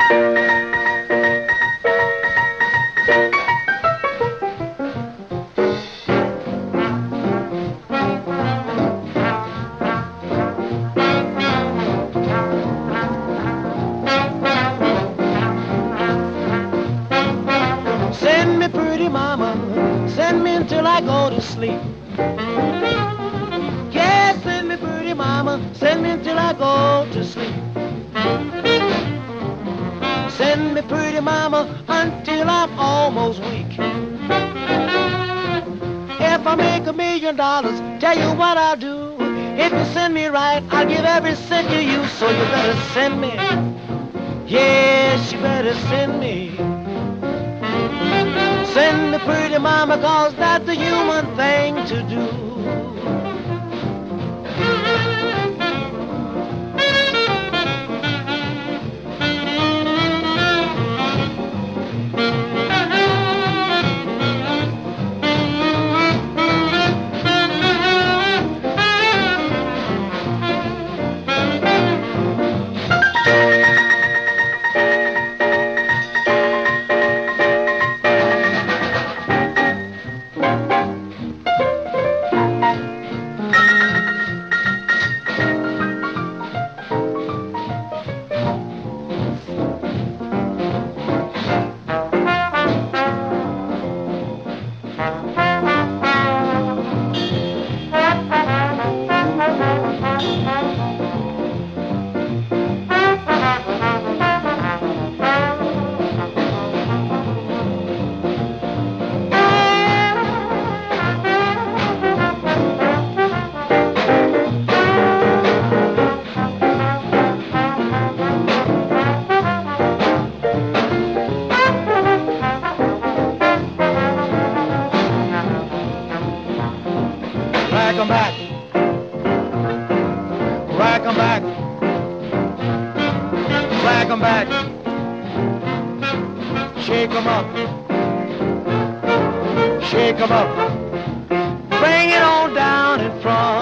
Send me, pretty mama, send me until I go to sleep. Yes, send me, pretty mama, send me until I go to sleep. Send me, pretty mama, until I'm almost weak. If I make $1,000,000, tell you what I'll do. If you send me right, I'll give every cent to you. So you better send me. Yes, you better send me. Send me, pretty mama, 'cause that's the human thing to do. Rack 'em back, rack 'em back, rack 'em back, shake 'em up, shake 'em up, bring it on down in front.